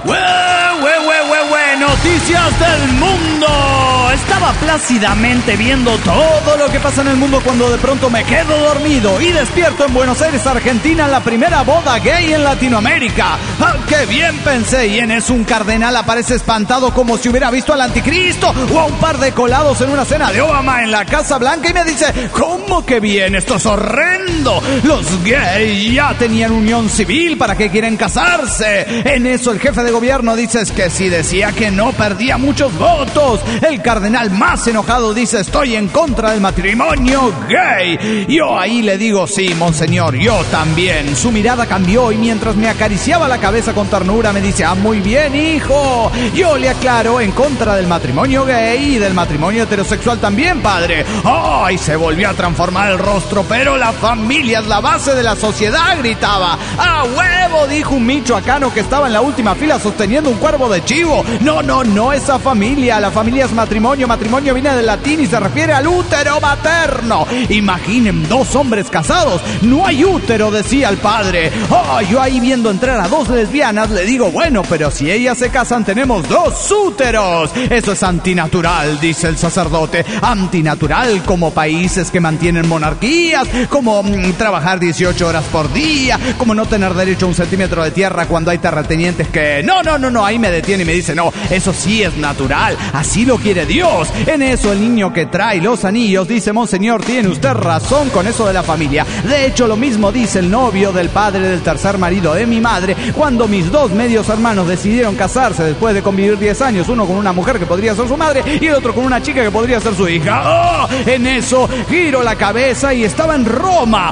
Noticias del mundo. Estaba plácidamente viendo todo lo que pasa en el mundo cuando de pronto me quedo dormido y despierto en Buenos Aires, Argentina, en la primera boda gay en Latinoamérica. ¡Ah, qué bien! Pensé, y en eso un cardenal aparece espantado como si hubiera visto al anticristo o a un par de colados en una cena de Obama en la Casa Blanca y me dice, ¿cómo que bien? Esto es horrendo. Los gays ya tenían unión civil, ¿para qué quieren casarse? En eso el jefe de gobierno dice, es que si decía que no perdía muchos votos. El cardenal más enojado dice, estoy en contra del matrimonio gay. Yo ahí le digo, sí, monseñor, yo también. Su mirada cambió y mientras me acariciaba la cabeza con ternura me dice, muy bien, hijo. Yo le aclaro, en contra del matrimonio gay y del matrimonio heterosexual también, padre. ¡Ay! Se volvió a transformar el rostro, pero la familia es la base de la sociedad, gritaba. ¡A huevo!, dijo un michoacano que estaba en la última fila sosteniendo un cuervo de chivo. No, esa familia, la familia es matrimonio. Matrimonio viene del latín y se refiere al útero materno. Imaginen, 2 hombres casados, no hay útero, decía el padre. Yo ahí viendo entrar a 2 lesbianas le digo, bueno, pero si ellas se casan tenemos 2 úteros. Eso es antinatural, dice el sacerdote. Antinatural como países que mantienen monarquías, como trabajar 18 horas por día, como no tener derecho a 1 centímetro de tierra cuando hay terratenientes que... No, ahí me detiene y me dice, no, eso sí es natural, así lo quiere Dios. En eso el niño que trae los anillos dice, monseñor, tiene usted razón con eso de la familia. De hecho, lo mismo dice el novio del padre del tercer marido de mi madre, cuando mis 2 medios hermanos decidieron casarse después de convivir 10 años, uno con una mujer que podría ser su madre y el otro con una chica que podría ser su hija. En eso giro la cabeza y estaba en Roma.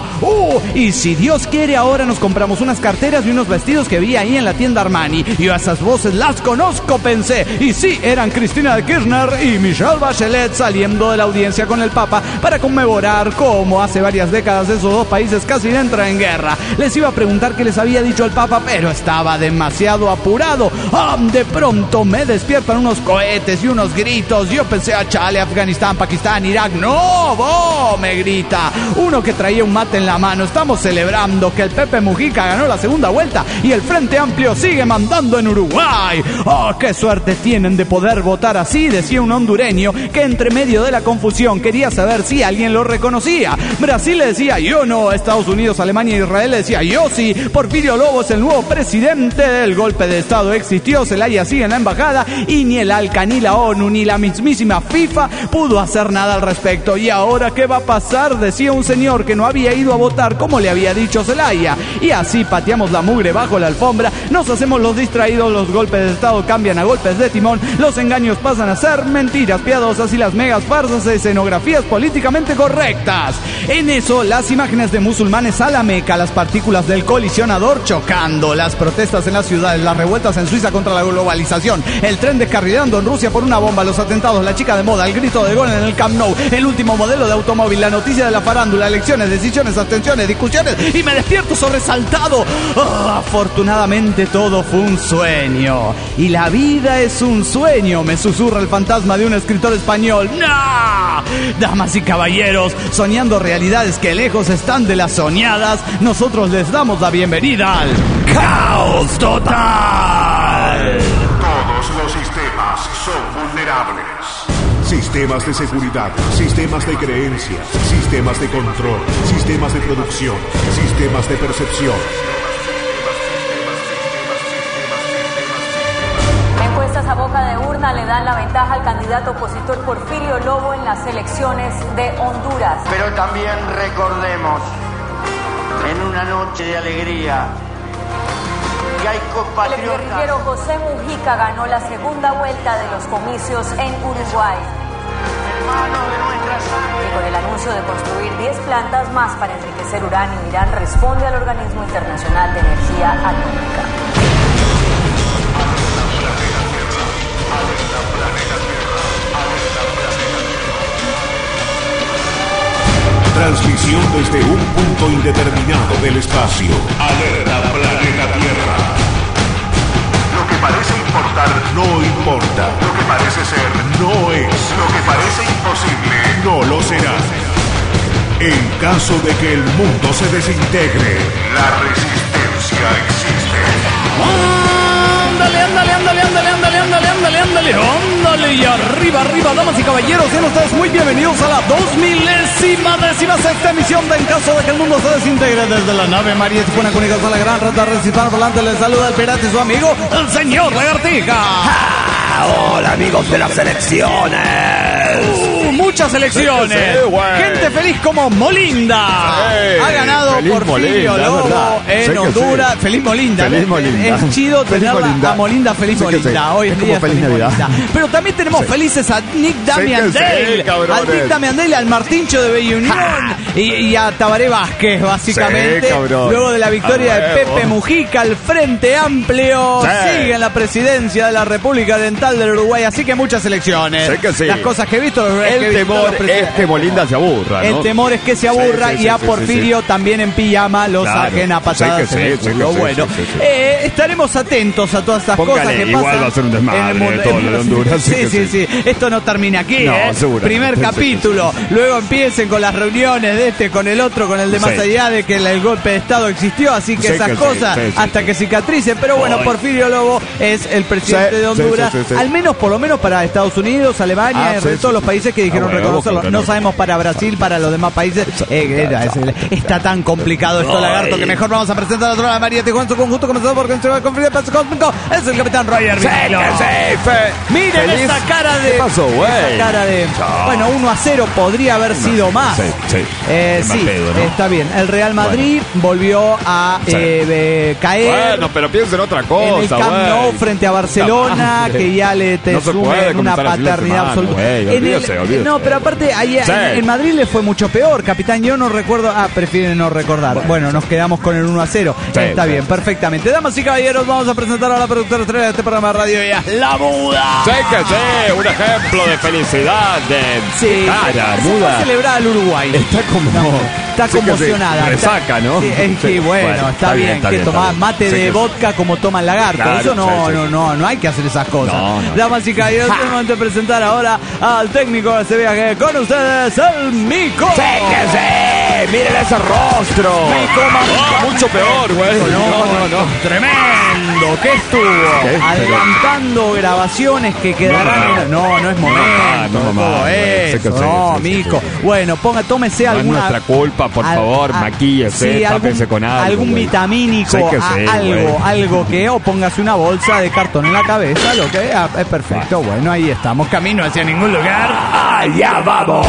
Y si Dios quiere, ahora nos compramos unas carteras y unos vestidos que vi ahí en la tienda Armani. Yo esas voces las conozco, pensé. Y sí, eran Cristina de Kirchner y Michelle Bachelet saliendo de la audiencia con el Papa para conmemorar cómo hace varias décadas esos 2 países casi entran en guerra. Les iba a preguntar qué les había dicho el Papa, pero estaba demasiado apurado. De pronto me despiertan unos cohetes y unos gritos. Yo pensé, chale, Afganistán, Pakistán, Irak. ¡No! Me grita uno que traía un mate en la mano. Estamos celebrando que el Pepe Mujica ganó la segunda vuelta y el Frente Amplio sigue mandando en Uruguay. ¡Qué suerte tienen de poder votar así!, decía un hondureño que entre medio de la confusión quería saber si alguien lo reconocía. Brasil le decía, yo no. Estados Unidos, Alemania e Israel le decía, yo sí. Porfirio Lobo es el nuevo presidente. El golpe de Estado existió, Zelaya sigue en la embajada y ni el ALCA, ni la ONU, ni la mismísima FIFA pudo hacer nada al respecto. ¿Y ahora qué va a pasar?, decía un señor que no había ido a votar como le había dicho Zelaya. Y así pateamos la mugre bajo la alfombra, nos hacemos los distraídos, los golpes de Estado cambian a golpes de timón, los engaños pasan a ser mentiras piadosas y las megas farsas de escenografías políticamente correctas. En eso, las imágenes de musulmanes a la Meca, las partículas del colisionador chocando, las protestas en las ciudades, las revueltas en Suiza contra la globalización, el tren descarrilando en Rusia por una bomba, los atentados, la chica de moda, el grito de gol en el Camp Nou, el último modelo de automóvil, la noticia de la farándula, elecciones, decisiones, abstenciones, discusiones, y me despierto sobresaltado. Afortunadamente todo fue un sueño. Y la vida es un sueño, me susurra el fantasma de un escritor español. ¡No! Damas y caballeros, soñando realidades que lejos están de las soñadas, nosotros les damos la bienvenida al Caos Total. Todos los sistemas son vulnerables. Sistemas de seguridad, sistemas de creencias, sistemas de control, sistemas de producción, sistemas de percepción. Encuestas a boca de urna le dan la ventaja al candidato opositor Porfirio Lobo en las elecciones de Honduras. Pero también recordemos, en una noche de alegría, que hay compatriotas. El guerrillero José Mujica ganó la segunda vuelta de los comicios en Uruguay. Y con el anuncio de construir 10 plantas más para enriquecer uranio, Irán responde al Organismo Internacional de Energía Atómica. Transmisión desde un punto indeterminado del espacio. Alerta Planeta Tierra. Lo que parece importar no importa. Lo que parece ser no es. Lo que parece imposible no lo será. En caso de que el mundo se desintegre, la resistencia existe. ¡Ándale, ándale! Arriba, arriba, damas y caballeros, sean ustedes muy bienvenidos a la 2016ª emisión de En caso de que el mundo se desintegre desde la nave María Tijuana Comunicación, la gran rata recitando volante. Les saluda el pirata y su amigo, el señor Lagartija. Hola amigos de las elecciones. Muchas elecciones. Sí, gente feliz como Molinda. Ha ganado Porfirio Lobo en Honduras. Feliz Molinda. Feliz Molinda. Es chido tenerla a Molinda feliz Molinda. Hoy es en como día feliz Navidad. Molinda. Pero también tenemos felices a Nick Damian Dale. Al Nick Damian Dale, al Martincho de Bella Unión y a Tabaré Vázquez, básicamente. Sí, luego de la victoria de Pepe Mujica, el Frente Amplio sigue en la presidencia de la República Oriental del Uruguay. Así que muchas elecciones. Las cosas que he visto. El temor es que Molinda se aburra, ¿no? El temor es que se aburra y a Porfirio también en pijama lo saquen a patadas en el culo. Bueno, estaremos atentos a todas estas cosas que pasan. Igual va a ser un desmadre en el mundo, todo lo de Honduras. Sí. Esto no termina aquí, seguro. Primer capítulo. Luego empiecen con las reuniones de este, con el otro, con el de más allá de que el golpe de Estado existió. Así que esas cosas hasta que cicatricen. Pero bueno, Porfirio Lobo es el presidente de Honduras. Al menos, por lo menos para Estados Unidos, Alemania, todos los países que dijeron reconocerlo. No sabemos para Brasil, para los demás países. Está tan complicado esto, Lagarto, que mejor vamos a presentar a otra María Tijuana en su conjunto, comenzando por el conflicto de paso cósmico. Es el capitán Roger Vigilo. Miren esa cara de... ¿Qué pasó, güey? Esa cara de... Bueno, 1-0 podría haber sido más. Sí, está bien. El Real Madrid volvió a caer. Bueno, pero piensen otra cosa, en el Camp Nou frente a Barcelona, que ya le sumen una paternidad absoluta. No, pero aparte, en Madrid le fue mucho peor, capitán. Yo no recuerdo. Prefieren no recordar. Bueno, nos quedamos con el 1-0. Está bien, perfectamente. Damas y caballeros, vamos a presentar a la productora estrella de este programa de radio, ella, La Muda. Un ejemplo de felicidad, de cara, Muda. Va a celebrar al Uruguay. Está conmocionada. Resaca, ¿no? Sí, bueno, está bien. Que tomar mate de vodka como toman Lagarto. Claro, eso no hay que hacer esas cosas. No. Damas y caballeros, es momento de presentar ahora al técnico de ese viaje. Con ustedes, el Mico. Miren ese rostro. Mico, mucho peor, güey. No. Tremendo. ¿Qué estuvo? Adelantando grabaciones que quedarán. No es momento. Todo eso. Mico. Bueno, tómese alguna. No es nuestra culpa, por favor, maquíllese, tápese con algo. Algún vitamínico, algo que, o póngase una bolsa de cartón en la cabeza, lo que es perfecto. Bueno, ahí estamos, camino hacia ningún lugar. ¡Allá vamos!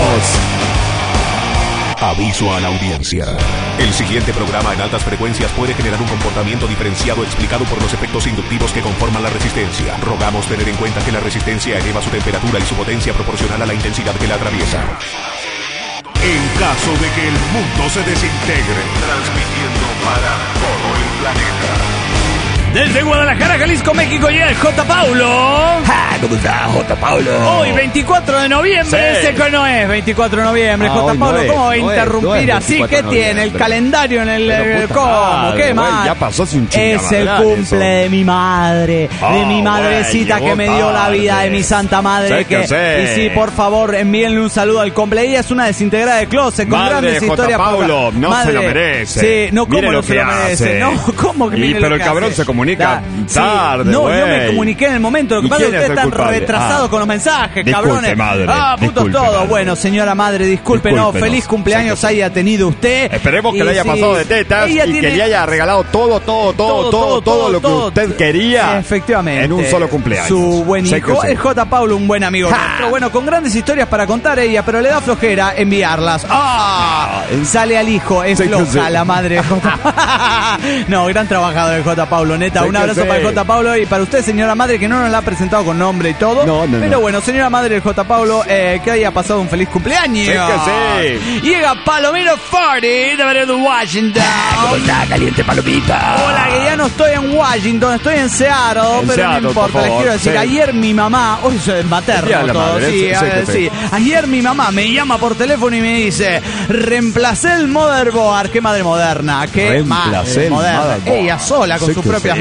Aviso a la audiencia. El siguiente programa en altas frecuencias puede generar un comportamiento diferenciado explicado por los efectos inductivos que conforman la resistencia. Rogamos tener en cuenta que la resistencia eleva su temperatura y su potencia proporcional a la intensidad que la atraviesa. En caso de que el mundo se desintegre, transmitiendo para todo el planeta. Desde Guadalajara, Jalisco, México, llega el J. Paulo. ¿Cómo está, J. Paulo? Hoy, 24 de noviembre, ese que no es 24 de noviembre. J. Paulo, ¿cómo va a interrumpir así? ¿Qué tiene? El calendario en el... ¿Cómo? ¿Qué más? Ya pasó hace un chingo. Es el cumple de mi madre, de mi madrecita que me dio la vida, de mi santa madre. Y sí, por favor, envíenle un saludo al cumple. Ella es una desintegrada de closet con grandes historias. J. Paulo, no se lo merece. Sí, no, ¿cómo no se lo merece? No, ¿cómo que mire lo que hace? Pero el cabrón se comunica tarde, no me comuniqué en el momento. Lo que pasa es que ustedes están retrasados con los mensajes, cabrones. Madre, putos todos. Madre. Bueno, señora madre, disculpe, feliz cumpleaños haya tenido usted. Esperemos que le haya pasado de tetas y que le haya regalado todo lo que usted quería. Efectivamente. En un solo cumpleaños. Su buen hijo, el J. Paulo, un buen amigo nuestro. Bueno, con grandes historias para contar ella, pero le da flojera enviarlas. Sale al hijo, es floja la madre de J. No, gran trabajador el J. Paulo, neta. Un abrazo para el J. Paulo y para usted, señora madre, que no nos la ha presentado con nombre y todo. Pero bueno, señora madre del J. Paulo, que haya pasado un feliz cumpleaños. Llega Palomino Farty de Washington. ¿Cómo está, caliente palomita? Hola, que ya no estoy en Washington, estoy en Seattle, pero no importa, les quiero decir, ayer mi mamá, hoy soy materno todo, sí. Ayer mi mamá me llama por teléfono y me dice, reemplacé el motherboard. Qué madre moderna, qué madre moderna. Ella sola con sus propias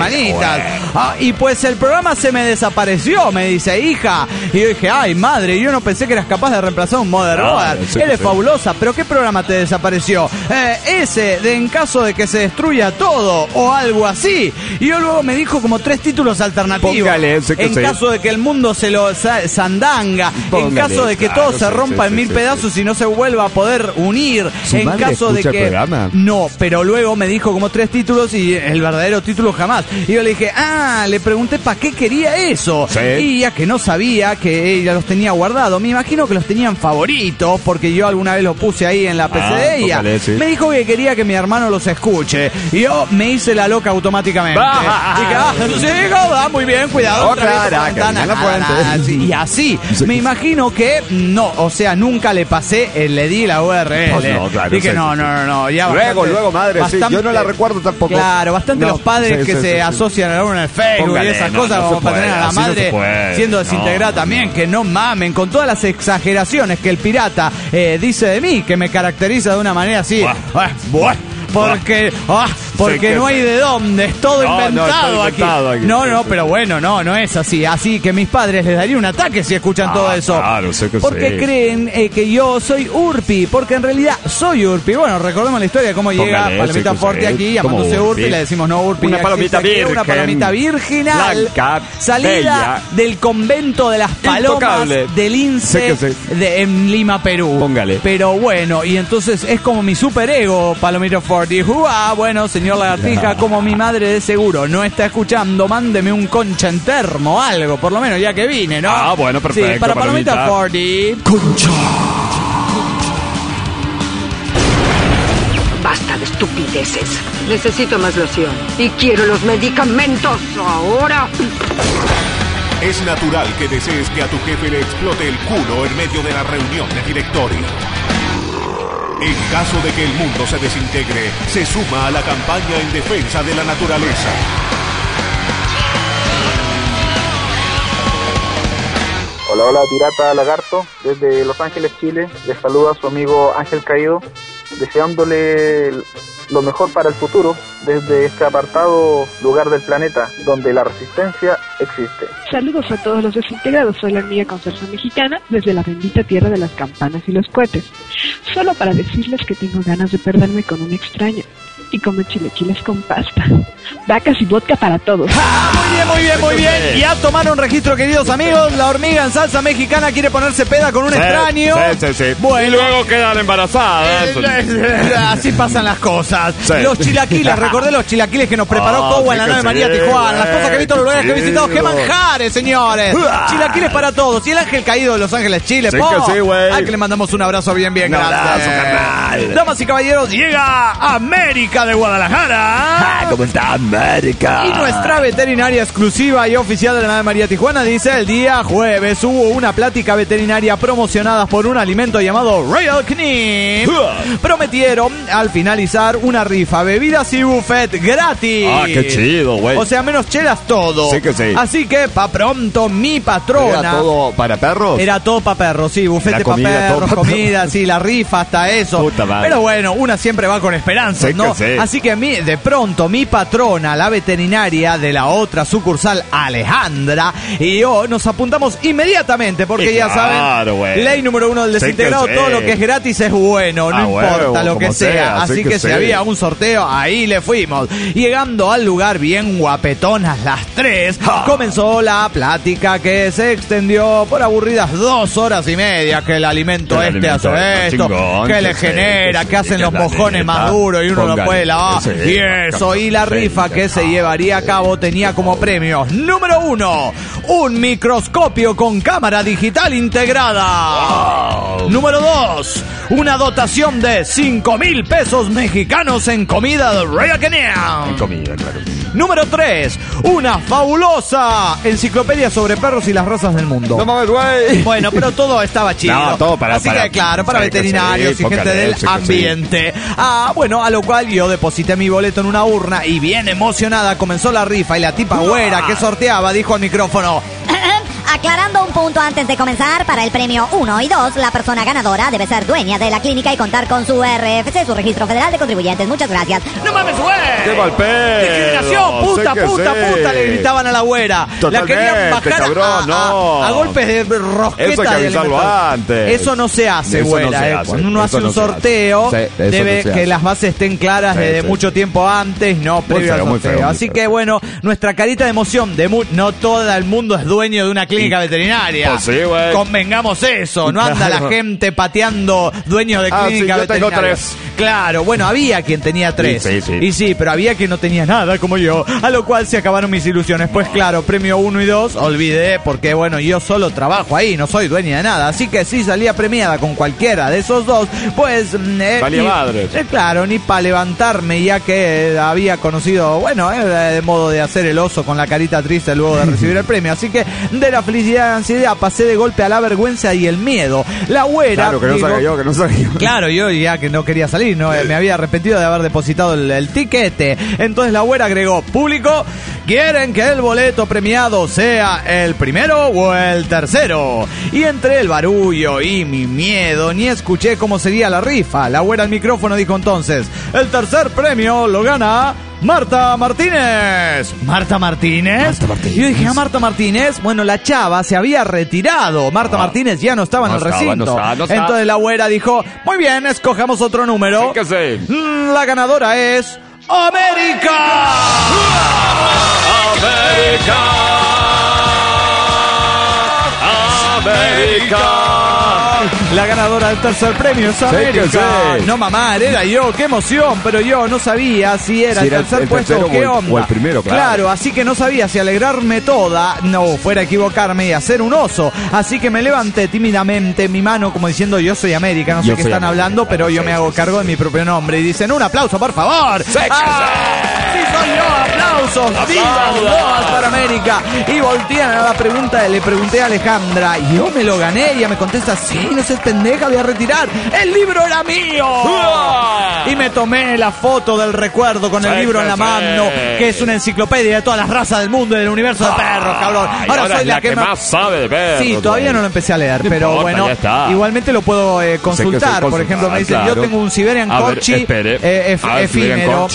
semanitas. Y pues el programa se me desapareció, me dice, hija. Y yo dije, ay, madre, yo no pensé que eras capaz de reemplazar un Mother Road. Eres fabulosa, pero ¿qué programa te desapareció? Ese de en caso de que se destruya todo o algo así. Y yo luego me dijo como 3 títulos alternativos. Póngale, en caso de que el mundo se lo sandanga. Póngale, en caso de que todo se rompa en 1000 pedazos y no se vuelva a poder unir. En caso de que... No, pero luego me dijo como 3 títulos y el verdadero título jamás. Y yo le dije, le pregunté para qué quería eso. Sí. Y ya que no sabía que ella los tenía guardados, me imagino que los tenían favoritos, porque yo alguna vez los puse ahí en la PC de ella. Póngale, sí. Me dijo que quería que mi hermano los escuche. Y yo me hice la loca automáticamente. Dije, muy bien, cuidado. Y así, me imagino que no, o sea, nunca le pasé, le di la URL. Dije, no, ya luego, madre, bastante, yo no la recuerdo tampoco. Claro, bastante los padres que se asocian a uno en el Facebook. Póngale, y esas cosas como para tener a la madre siendo desintegrada también, que no mamen, con todas las exageraciones que el pirata dice de mí, que me caracteriza de una manera así. Porque no hay de dónde, es todo inventado aquí. No, pero bueno, no es así. Así que mis padres les daría un ataque si escuchan todo eso. Claro, sé que porque creen que yo soy Urpi, porque en realidad soy Urpi. Bueno, recordemos la historia de cómo llega Palomita Forti aquí llamándose Urpi, le decimos no Urpi. Una palomita virgen. Una palomita virginal. Blanca, salida bella, del convento de las palomas del INSE en Lima, Perú. Póngale. Pero bueno, y entonces es como mi superego, Palomita Forti. Bueno, señor Lagartija, como mi madre de seguro no está escuchando, mándeme un concha en termo, algo, por lo menos ya que vine, ¿no? Bueno, perfecto. Sí, para Palomita Forti. Concha. Basta de estupideces. Necesito más loción. Y quiero los medicamentos ahora. Es natural que desees que a tu jefe le explote el culo en medio de la reunión de directorio. En caso de que el mundo se desintegre, se suma a la campaña en defensa de la naturaleza. Hola, pirata lagarto, desde Los Ángeles, Chile. Les saluda a su amigo Ángel Caído, deseándole lo mejor para el futuro desde este apartado lugar del planeta donde la resistencia existe. Saludos a todos los desintegrados, soy la hormiga con salsa mexicana desde la bendita tierra de las campanas y los cohetes. Solo para decirles que tengo ganas de perderme con un extraño y comer chilequiles con pasta. Vacas y vodka para todos. Muy bien. Ya tomaron registro, queridos amigos. La hormiga en salsa mexicana quiere ponerse peda con un extraño. Sí. Bueno, y luego quedan embarazadas. Así pasan las cosas. Sí. Los chilaquiles, recordé los chilaquiles que nos preparó Cobo en la nave María Tijuana. Las cosas que he visto los lugares que he visitado. ¡Qué manjares, señores! Chilaquiles para todos. Y el Ángel Caído de Los Ángeles, Chile. Al que le mandamos un abrazo bien. Gracias. Damas y caballeros, llega América de Guadalajara. ¿Cómo está América? Y nuestra veterinaria exclusiva y oficial de la nave María Tijuana dice: el día jueves hubo una plática veterinaria promocionada por un alimento llamado Royal Knee. Prometieron al finalizar una rifa, bebidas y buffet gratis. Qué chido, güey. O sea, menos chelas todo. Sí que sí. Así que pa' pronto mi patrona. ¿Era todo para perros? Era todo para perros, sí, buffet para perros, comida, sí, la rifa, hasta eso. Puta madre. Pero bueno, una siempre va con esperanzas, sí, ¿no? Sí. Así que de pronto mi patrona, la veterinaria de la otra sucursal, Alejandra, y yo nos apuntamos inmediatamente, porque ya saben, ley número 1 del desintegrado, todo lo que es gratis es bueno, no importa lo que sea. Así que si había un sorteo, ahí le fuimos. Llegando al lugar bien guapetonas las 3, comenzó la plática que se extendió por aburridas 2 horas y media, que el alimento hace esto, chingón, que le genera, que hacen los mojones más duros y uno lo puede lavar. Y eso, y la rifa que se llevaría a cabo tenía como premios: número 1, un microscopio con cámara digital integrada. Número 2, una dotación de 5,000 pesos mexicanos en comida de Royal Canin. En comida, claro. Número 3, una fabulosa enciclopedia sobre perros y las razas del mundo. No mames, güey. Bueno, pero todo estaba chido. No, todo para... Así que claro, para veterinarios y gente del ambiente. Bueno, a lo cual yo deposité mi boleto en una urna y bien emocionada comenzó la rifa y la tipa güera que sorteaba dijo al micrófono: Aclarando un punto antes de comenzar, para el premio 1 y 2, la persona ganadora debe ser dueña de la clínica y contar con su RFC, su Registro Federal de Contribuyentes. Muchas gracias. ¡No mames, güey! ¡Qué mal pedo! ¡Discriminación! ¡Puta, puta! Le gritaban a la güera. Totalmente, la querían bajar cabrón, a golpes de rosqueta. Eso hay que avisarlo antes. Eso no se hace, Eso güera. no se hace. Cuando uno hace un sorteo, debe que las bases estén claras desde mucho tiempo antes, no previo al sorteo. Así que, bueno, nuestra carita de emoción, no todo el mundo es dueño de una clínica veterinaria. Pues sí, güey. Convengamos eso, no anda la gente pateando dueños de clínica veterinaria. Yo tengo 3. Claro, bueno, había quien tenía 3. Sí. Y sí, pero había quien no tenía nada, como yo. A lo cual se acabaron mis ilusiones. Pues claro, premio 1 y 2, olvidé, porque bueno, yo solo trabajo ahí, no soy dueña de nada. Así que si salía premiada con cualquiera de esos dos, pues... valía madres. Claro, ni para levantarme, ya que había conocido, bueno, de modo de hacer el oso con la carita triste luego de recibir el premio. Así que de la felicidad a la ansiedad pasé de golpe a la vergüenza y el miedo. La güera... Claro, que no salga yo. Claro, yo ya que no quería salir, no me había arrepentido de haber depositado el tiquete. Entonces la güera agregó: público, ¿quieren que el boleto premiado sea el primero o el tercero? Y entre el barullo y mi miedo, ni escuché cómo sería la rifa. La güera al micrófono dijo entonces: el tercer premio lo gana Marta Martínez. ¿Marta Martínez? Y yo dije, Marta Martínez. Bueno, la chava se había retirado. Marta Martínez ya no estaba en el recinto. Entonces la güera dijo: muy bien, escojamos otro número. La ganadora es América. La ganadora del tercer premio es América. No, mamá, era yo. Qué emoción, pero yo no sabía si era el tercer puesto o qué onda. O el primero, claro, así que no sabía si alegrarme toda, no fuera a equivocarme y hacer un oso. Así que me levanté tímidamente mi mano como diciendo: yo soy América. No sé qué están hablando, pero yo me hago cargo de mi propio nombre. Y dicen: un aplauso, por favor. ¡Sí soy yo! ¡Aplausos! ¡Viva todas para América! Y voltean a la pregunta, le pregunté a Alejandra: ¿yo me lo gané? Y ella me contesta: sí, no seas pendeja, voy a retirar. ¡El libro era mío! Y me tomé la foto del recuerdo con el libro en la mano, que es una enciclopedia de todas las razas del mundo y del universo de perros, cabrón. Ahora soy la que más sabe de perros. Sí, todavía no lo empecé a leer, pero bueno, igualmente lo puedo consultar. Por ejemplo, me dicen: yo tengo un Siberian Corgi efímero.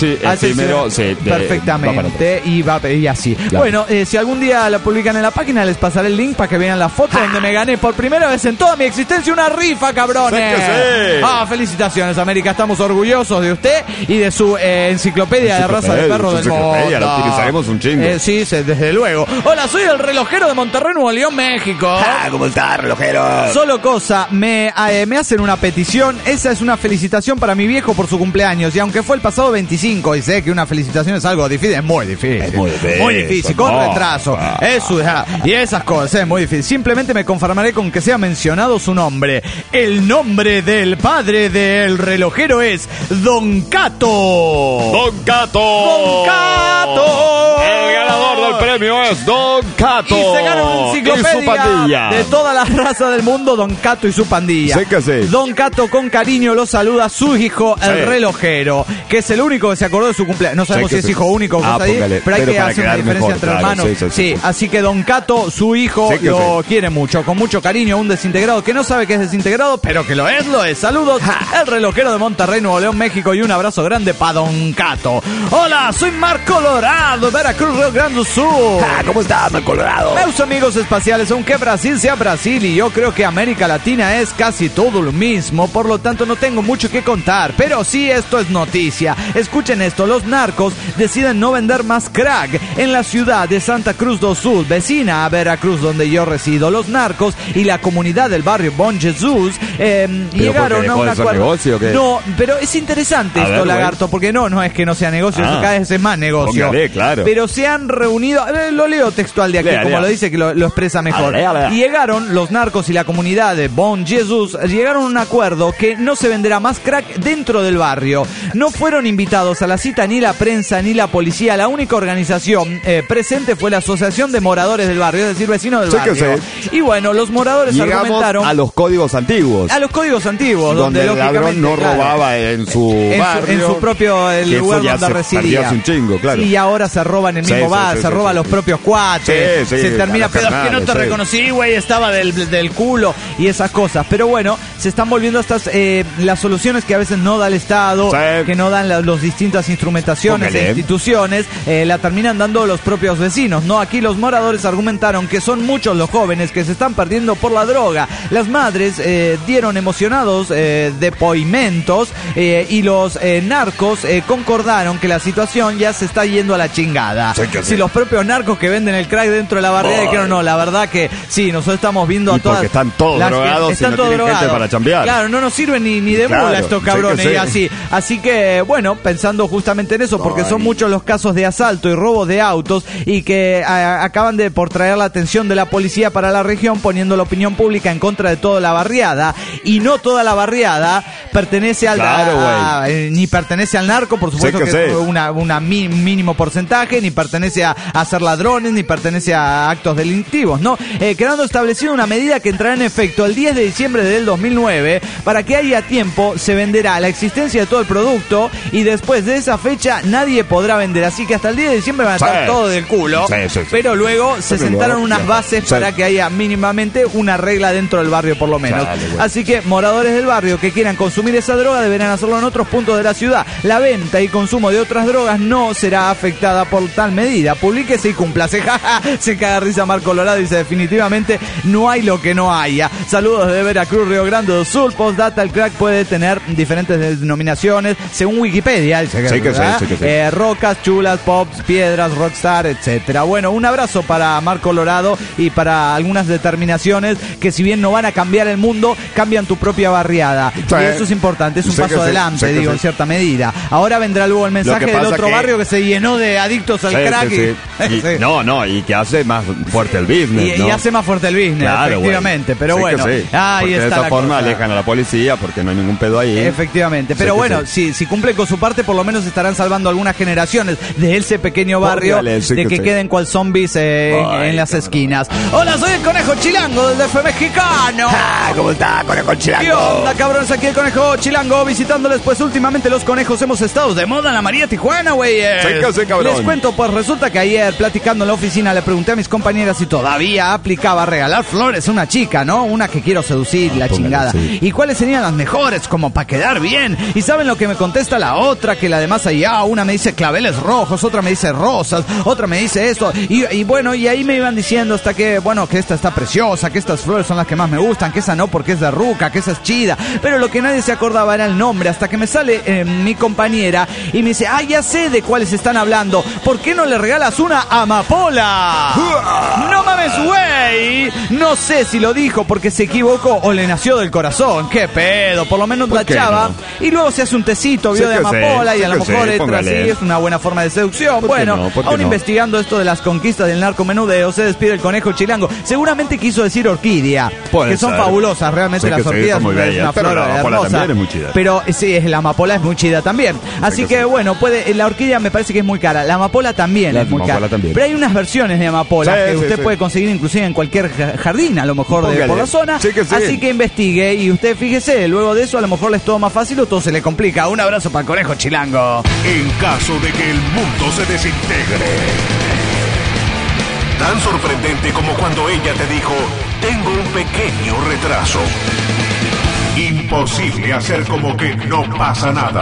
Perfectamente, y así. Bueno, si algún día la publican en la página, les pasaré el link para que vean la foto donde me gané por primera vez en toda mi existencia una rifa, cabrones. Felicitaciones, América. Estamos orgullosos de usted y de su enciclopedia de raza de perros del mundo. La utilizaremos un chingo. Sí, desde luego. Hola, soy el relojero de Monterrey, Nuevo León, México. ¿Cómo está, relojero? Solo cosa, me hacen una petición. Esa es una felicitación para mi viejo por su cumpleaños. Y aunque fue el pasado 25, y sé que una felicitación es algo difícil, es muy difícil. Muy difícil, con retraso. Y esas cosas, es muy difícil. Simplemente me conformaré con que sea mencionado su nombre. El nombre del padre del relojero es Don Cato. Don Cato. El ganador del premio es Don Cato. Y se gana una enciclopedia de todas las razas del mundo, Don Cato y su pandilla. Don Cato con cariño lo saluda a su hijo, el relojero, que es el único que se acordó de su cumpleaños. No sabemos si es hijo único, pero hay que hacer una diferencia entre hermanos. Sí, así que Don Cato, su hijo, lo quiere mucho, con mucho cariño. Un desintegrado que no sabe que es desintegrado, pero que lo es. Saludos, el relojero de Monterrey, Nuevo León, México, y un abrazo grande para Don Cato. Hola, soy Mar Colorado, Veracruz, Río Grande do Sul. ¿Cómo estás, Mar Colorado? Meus amigos espaciales, aunque Brasil sea Brasil y yo creo que América Latina es casi todo lo mismo, por lo tanto no tengo mucho que contar, pero sí, esto es noticia. Escuchen esto: los narcos deciden no vender más crack en la ciudad de Santa Cruz do Sul, vecina a Veracruz, donde yo resido. Los narcos y la comunidad del barrio Bon Jesús llegaron a un acuerdo. Negocio, no, pero es interesante esto, Lagarto, porque no es que no sea negocio, eso cada vez es más negocio. Póngale, claro. Pero se han reunido, lo leo textual de aquí, como lo dice, que lo expresa mejor. Y llegaron los narcos y la comunidad de Bon Jesús, llegaron a un acuerdo que no se venderá más crack dentro del barrio. No fueron invitados a la cita ni la prensa ni la policía. La única organización presente fue fue la Asociación de Moradores del Barrio, es decir, vecinos del barrio. Y bueno, los moradores llegamos argumentaron a los códigos antiguos. A los códigos antiguos, donde el ladrón no robaba en su barrio. En su propio lugar donde residía. Un chingo, claro. Y ahora se roban en el mismo bar, se roban los propios cuates. Se termina pedo, que no te reconocí, güey, estaba del culo y esas cosas. Pero bueno, se están volviendo estas las soluciones que a veces no da el Estado, que no dan las distintas instrumentaciones e instituciones, la terminan dando los propios vecinos, ¿no? Aquí los moradores argumentaron que son muchos los jóvenes que se están perdiendo por la droga. Las madres dieron emocionados depoimentos y los narcos concordaron que la situación ya se está yendo a la chingada. Si los propios narcos que venden el crack dentro de la barriada dijeron, no, la verdad que sí, nosotros estamos viendo a todas... porque están todos drogados y no tienen gente para chambear. Claro, no nos sirven ni de mula estos cabrones y así. Así que, bueno, pensando justamente en eso, porque son muchos los casos de asalto y robo de autos y que acaban de por traer la atención de la policía para la región, poniendo la opinión pública en contra de toda la barriada. Y no toda la barriada pertenece al ni pertenece al narco, por supuesto que es un mínimo porcentaje, ni pertenece a ser ladrones, ni pertenece a actos delictivos, ¿no? Quedando establecida una medida que entrará en efecto el 10 de diciembre del 2009, para que haya tiempo se venderá la existencia de todo el producto y después de esa fecha nadie podrá vender, así que hasta el 10 de diciembre van a estar todo del culo, pero luego se sentaron unas bases para que haya mínimamente una regla dentro del barrio por lo menos. Así que moradores del barrio que quieran consumir esa droga deberán hacerlo en otros puntos de la ciudad. La venta y consumo de otras drogas no será afectada por tal medida. Publíquese y cúmplase. Se caga risa Marco Colorado, dice definitivamente no hay lo que no haya. Saludos de Veracruz, Río Grande do Sul. Postdata, el crack puede tener diferentes denominaciones según Wikipedia. Dice rocas, chulas, pops, piedras, rockstar, etcétera. Bueno, un abrazo para Marco Colorado y para algunas determinaciones que si bien no van a cambiar el mundo, cambian tu propia barriada. Y eso es importante, es un paso adelante, digo, en cierta medida. Ahora vendrá luego el mensaje del otro barrio que se llenó de adictos al crack. Y que hace más fuerte el business, y hace más fuerte el business, efectivamente. Pero bueno, ahí está. De esa forma alejan a la policía porque no hay ningún pedo ahí. Efectivamente. Pero bueno, si cumplen con su parte, por lo menos estarán salvando algunas generaciones de ese pequeño barrio de que queden cual zombies en las esquinas. Hola, soy el Conejo Chilango del DF mexicano. ¿Cómo está, Conejo Chilango? ¿Qué onda, cabrones? Aquí el Conejo Chilango visitándoles, pues últimamente los conejos hemos estado de moda en la María Tijuana, güey. Cabrón. Les cuento, pues resulta que ayer platicando en la oficina le pregunté a mis compañeras si todavía aplicaba regalar flores a una chica, ¿no? Una que quiero seducir, la chingada. ¿Y cuáles serían las mejores como para quedar bien? ¿Y saben lo que me contesta la otra? Que la de más allá, una me dice claveles rojos, otra me dice rosas, otra me dice esto. Y bueno, y ahí me iban diciendo hasta que, bueno, que esta está preciosa, que estas flores son las que más me gustan, que esa no porque es de ruca, que esa es chida. Pero lo que nadie se acordaba era el nombre, hasta que me sale mi compañera y me dice, ya sé de cuáles están hablando. ¿Por qué no le regalas una amapola? No mames, güey. No sé si lo dijo porque se equivocó o le nació del corazón. Qué pedo, por lo menos la chava. No? Y luego se hace un tecito, vio de amapola y a lo mejor entra así, es una buena forma de seducción. Bueno, aún investigando esto de las conquistas del narcomenudeo, se despide el Conejo Chilango. Seguramente quiso decir orquídea, que son fabulosas, realmente las orquídeas son una flor hermosa. Es muy chida. Pero sí, la amapola es muy chida también. Así que bueno, la orquídea me parece que es muy cara. La amapola también es muy cara. Pero hay unas versiones de amapola que usted puede conseguir inclusive en cualquier jardín, a lo mejor por la zona. Así que investigue y usted fíjese, luego de eso a lo mejor le es todo más fácil o todo se le complica. Un abrazo para el Conejo Chilango. En caso de que el mundo se desintegre, tan sorprendente como cuando ella te dijo, tengo un pequeño retraso. Imposible hacer como que no pasa nada.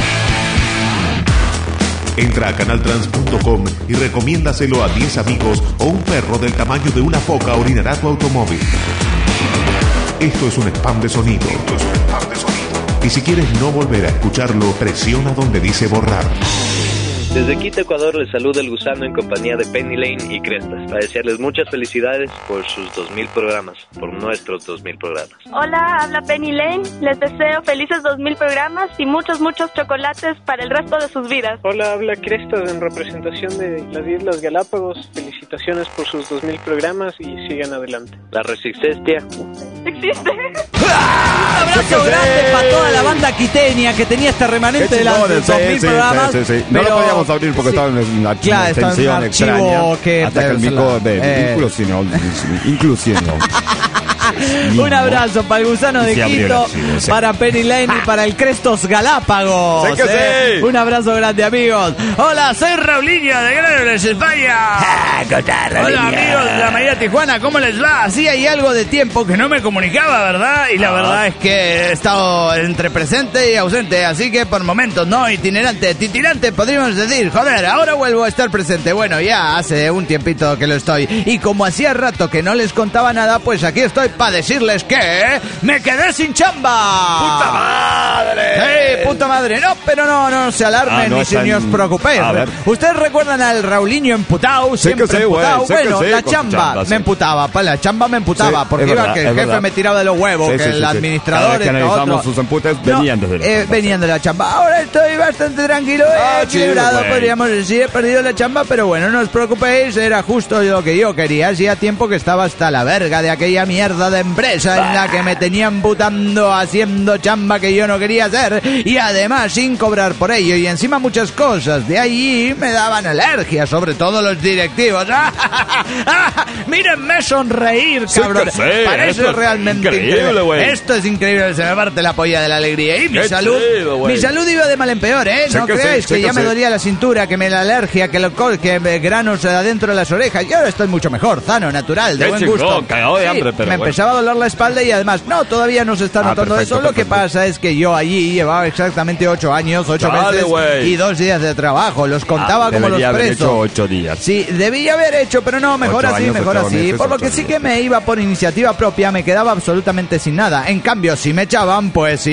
Entra a canaltrans.com y recomiéndaselo a 10 amigos o un perro del tamaño de una foca orinará tu automóvil. Esto es un spam de sonido. Y si quieres no volver a escucharlo, presiona donde dice borrar. Desde Quito, Ecuador, les saluda el Gusano en compañía de Penny Lane y Crestas, para desearles muchas felicidades por sus 2000 programas, por nuestros 2000 programas. Hola, habla Penny Lane, les deseo felices 2000 programas y muchos chocolates para el resto de sus vidas. Hola, habla Crestas en representación de las Islas Galápagos, felicitaciones por sus 2000 programas y sigan adelante. La resistencia existe. abrazo grande para toda la banda quiteña que tenía este remanente de los 2000 programas. Sí. No lo podíamos abrir porque estaba en una extensión extraña. Que hasta que el mico inclusión. Un abrazo para el gusano de Quito, para Penny Lane y para el Crestos Galápagos. Un abrazo grande, amigos. Hola, soy Raulinho de Granollers, España. Hola, amigos de la María Tijuana, ¿cómo les va? Sí, hay algo de tiempo que no me comunicaba, ¿verdad? Y la verdad es que he estado entre presente y ausente, así que por momentos, ¿no? Titirante, podríamos decir. Joder, ahora vuelvo a estar presente. Bueno, ya hace un tiempito que lo estoy. Y como hacía rato que no les contaba nada, pues aquí estoy para decirles que me quedé sin chamba. ¡Puta madre! ¡Puta madre! No, pero no se alarmen ni os preocupéis. ¿Ustedes recuerdan al Raulinho emputado? Siempre emputado. Bueno, la chamba me emputaba. La chamba me emputaba porque iba que el jefe me tiraba de los huevos, que el administrador... que analizamos sus emputes venían de la chamba. Ahora estoy bastante tranquilo, equilibrado, podríamos decir. He perdido la chamba, pero bueno, no os preocupéis. Era justo lo que yo quería. Hacía tiempo que estaba hasta la verga de aquella mierda de empresa en la que me tenían putando haciendo chamba que yo no quería hacer y además sin cobrar por ello y encima muchas cosas de ahí me daban alergia, sobre todo los directivos. Mírenme sonreír, cabrón. Parece realmente increíble. Esto es increíble, se me parte la polla de la alegría. Y mi salud iba de mal en peor, no creéis que ya me dolía la cintura, que me la alergia, que granos adentro de las orejas. Y ahora estoy mucho mejor, sano, natural, de buen gusto. Me empezaba a doler la espalda y además, todavía no se está notando eso. Lo que pasa es que yo allí llevaba exactamente 8 años, 8 meses y 2 días de trabajo. Los contaba como los presos. Haber hecho 8 días. Sí, debía haber hecho, pero no, mejor así. Por lo que sí que me iba por iniciativa propia, me quedaba absolutamente sin nada. En cambio, si me echaban,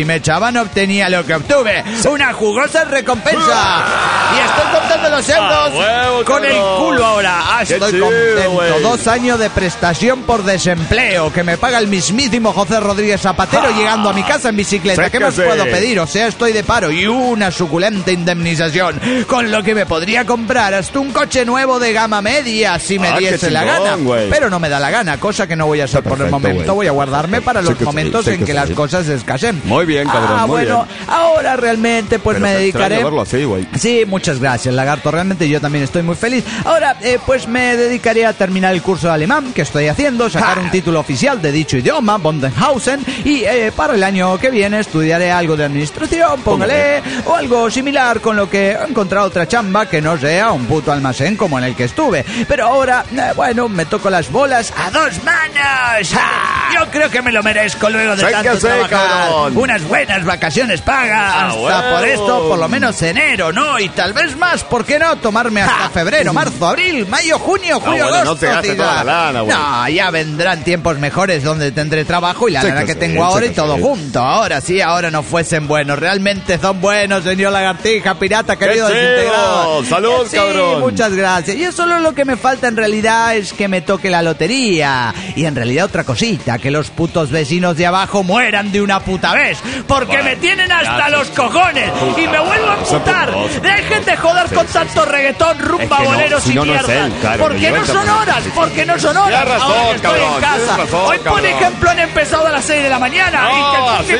obtenía lo que obtuve. Una jugosa recompensa. Y estoy contando los euros con el culo ahora. Estoy contento. 2 años de prestación por desempleo que me paga el mismísimo José Rodríguez Zapatero llegando a mi casa en bicicleta. ¿Qué más puedo pedir? O sea, estoy de paro y una suculenta indemnización, con lo que me podría comprar hasta un coche nuevo de gama media si me diese la gana. Pero no me da la gana, cosa que no voy a hacer por el momento. Voy a guardarme para los momentos en que las cosas escasen. Muy bien, cabrón. Muy bien. Ahora realmente pues me dedicaré... verlo así, güey. Sí, muchas gracias, Lagarto. Realmente yo también estoy muy feliz. Ahora pues me dedicaré a terminar el curso de alemán que estoy haciendo, sacar un título oficial de dicho idioma, Bondenhausen, y para el año que viene estudiaré algo de administración, póngale, o algo similar, con lo que he encontrado otra chamba que no sea un puto almacén como en el que estuve. Pero ahora, me toco las bolas a 2 manos. Yo creo que me lo merezco luego de tanto trabajar. Cabrón. Unas buenas vacaciones pagas por esto, por lo menos enero, ¿no? Y tal vez más, ¿por qué no? Tomarme hasta febrero, marzo, abril, mayo, junio, julio, agosto. No te gastes toda la lana, güey. No, ya vendrán tiempos mejores donde tendré trabajo y la lana que tengo ahora y todo junto. Ahora sí, ahora no fuesen buenos. Realmente son buenos, señor Lagartija, pirata, querido desintegrado. ¡Salud, cabrón! Muchas gracias. Y solo lo que me falta en realidad es que me toque la lotería. Y en realidad otra cosita, que los putos vecinos de abajo mueran de una puta vez. Porque me tienen hasta los cojones. Y me vuelvo a emputar. Dejen de joder con tanto reggaetón, rumba, boleros y mierda. Porque no son horas, porque no son horas. Ahora estoy en casa. Hoy, por ejemplo, han empezado a las 6 de la mañana. Y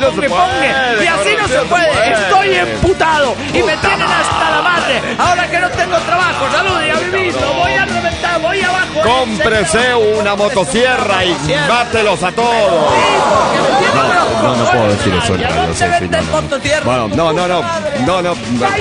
así no se puede. Estoy emputado. Y me tienen hasta la madre. Ahora que no tengo trabajo, salud y a vivir. Voy a reventar, voy abajo. Cómprese una motosierra y mátelos a todos. No puedo decir eso en radio. Bueno, no.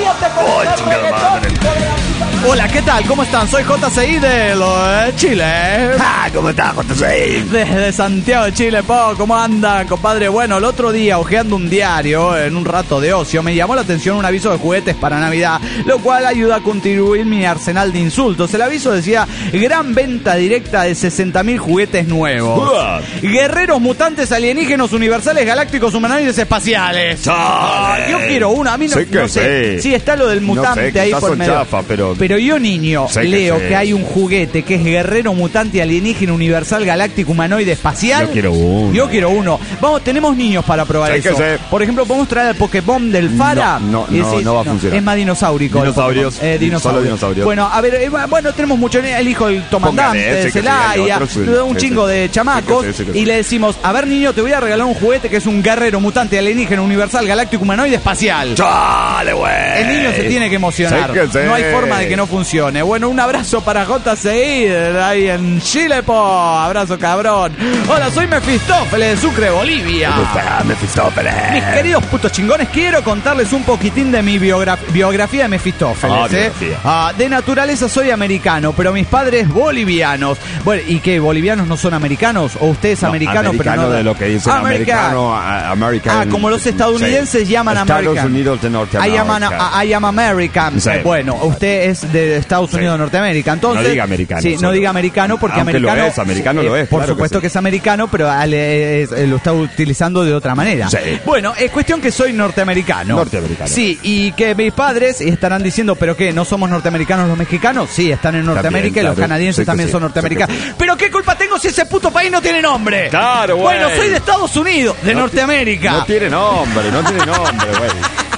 Hola, ¿qué tal? ¿Cómo están? Soy JCI de Chile. ¿Cómo estás, JCI? De Santiago de Chile, ¿cómo andan, compadre? Bueno, el otro día, hojeando un diario en un rato de ocio, me llamó la atención un aviso de juguetes para Navidad, lo cual ayuda a contribuir mi arsenal de insultos. El aviso decía: gran venta directa de 60.000 juguetes nuevos. Guerreros mutantes alienígenos universales galácticos humanoides espaciales. Yo quiero uno. A mí no sé. Sí, está lo del mutante ahí por medio. Chafa, pero Pero yo, niño, Sé que leo sí. que hay un juguete que es guerrero mutante alienígena universal galáctico humanoide espacial. Yo quiero uno. Yo quiero uno. Vamos, tenemos niños para probar Sé que eso. sé. Por ejemplo, podemos traer al Pokémon del Fara. No va a funcionar. Es más dinosaurico. Dinosaurios. Dinosaurio. Solo dinosaurios. Bueno, a ver, bueno, tenemos mucho. El hijo del Tomandante, Póngale ese de que sí, hay Celaya, otros, sí, un sí, chingo sí. de chamacos. Sí, sí, sí. Y le decimos, a ver, niño, te voy a regalar un juguete que es un guerrero mutante alienígena universal galáctico humanoide espacial. ¡Chale, güey! El niño se tiene que emocionar. Sé que sí. No hay forma de que no funcione. Bueno, un abrazo para JCI ahí en Chile, po. Abrazo, cabrón. Hola, soy Mefistófeles de Sucre, Bolivia. ¿Cómo está, Mefistófeles? Mis queridos putos chingones, quiero contarles un poquitín de mi biografía de Mefistófeles. Biografía. De naturaleza soy americano, pero mis padres bolivianos. Bueno, ¿y qué? ¿Bolivianos no son americanos? ¿O usted es americano, pero no? De lo que dicen americano. Como los estadounidenses llaman Estados American. Unidos de Norteamérica. I am American. Sí. Bueno, usted es de Estados Unidos de Norteamérica. Entonces, No diga americano. Sí, solo. no diga americano porque Aunque americano lo es, por claro supuesto sí. que es americano, pero lo está utilizando de otra manera. Sí. Bueno, es cuestión que soy norteamericano. Sí, y que mis padres estarán diciendo, ¿pero qué? ¿No somos norteamericanos los mexicanos? Sí, están en Norteamérica También, y los claro. canadienses Sí que también sí, son norteamericanos. sí que sí. ¿Pero qué culpa tengo si ese puto país no tiene nombre? Claro, güey. Bueno, soy de Estados Unidos, de Norteamérica. No tiene nombre, güey.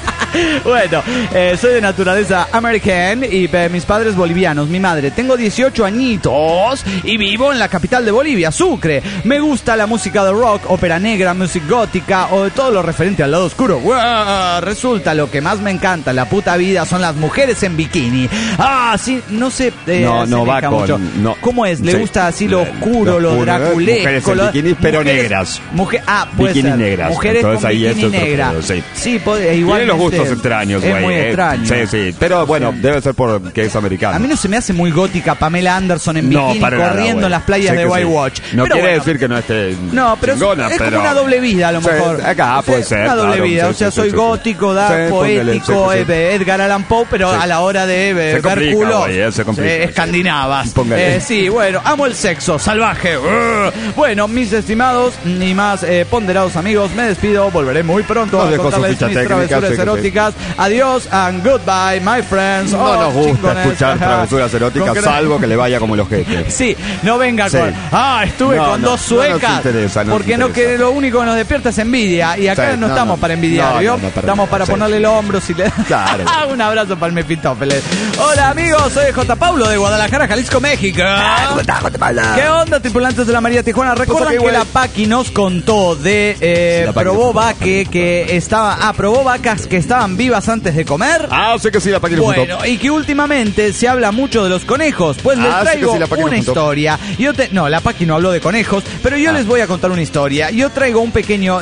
Bueno, soy de naturaleza americana y mis padres bolivianos. Mi madre, tengo 18 añitos y vivo en la capital de Bolivia, Sucre. Me gusta la música de rock, ópera negra, música gótica o de todo lo referente al lado oscuro. ¡Wow! Resulta lo que más me encanta, la puta vida, son las mujeres en bikini. Ah, sí, no sé. No va con... mucho. No. ¿Cómo es? ¿Le Sí. gusta así lo oscuro, lo draculesco? Mujeres en bikinis, pero negras. Puede Bikinis ser. negras. Mujeres Entonces con ahí bikini es otro negra. pedo, sí. Sí, igual. Tiene los gustos extraños, güey. Es muy extraño. Sí. Pero bueno, debe ser porque es americano. A mí no se me hace muy gótica Pamela Anderson en bikini para nada, corriendo güey. en las playas Sé de que sí. Baywatch. No Pero quiere bueno, decir que no esté no, pero chingona, es pero... como una doble vida a lo Sí, mejor. acá puede ser. Una doble claro, vida. sí, O sea, sí, soy sí, gótico, sí, poético, póngale, sí. Edgar Allan Poe, pero Sí. a la hora de ver complica, culos, güey, se complica. escandinavas. Póngale. Sí, bueno, amo el sexo salvaje. Bueno, mis estimados y más ponderados amigos, me despido. Volveré muy pronto No a dejó su contarles ficha mis técnica, travesuras sí que sí. eróticas. Adiós and goodbye, my friends. No nos gusta chingones. escuchar Ajá. travesuras eróticas, Con que- salvo que le vaya como los jefes. Sí, no venga Sí. con... estuve No, con no, dos no nos suecas. interesa, no porque nos no, que interesa. lo único que nos despierta es envidia. Y acá Sí, no no, estamos no. para envidiar, No, ¿vio? no, para Estamos nada, para sí. ponerle el hombro si le... Claro. Un abrazo para el Mefistófeles. Hola amigos, soy J. Paulo de Guadalajara, Jalisco, México. ¿Qué onda, tripulantes de la María Tijuana? ¿Recuerdan Pues aquí, que güey. la Paqui nos contó de La Paqui probó nos contó. que estaba... probó vacas que estaban vivas antes de comer? Sé que sí, la página Bueno, y que últimamente se habla mucho de los conejos. Pues les sí que traigo sí, la Paqui una nos contó. historia. No, la Paqui no habló de conejos, pero yo les voy a contar una historia. Yo traigo un pequeño...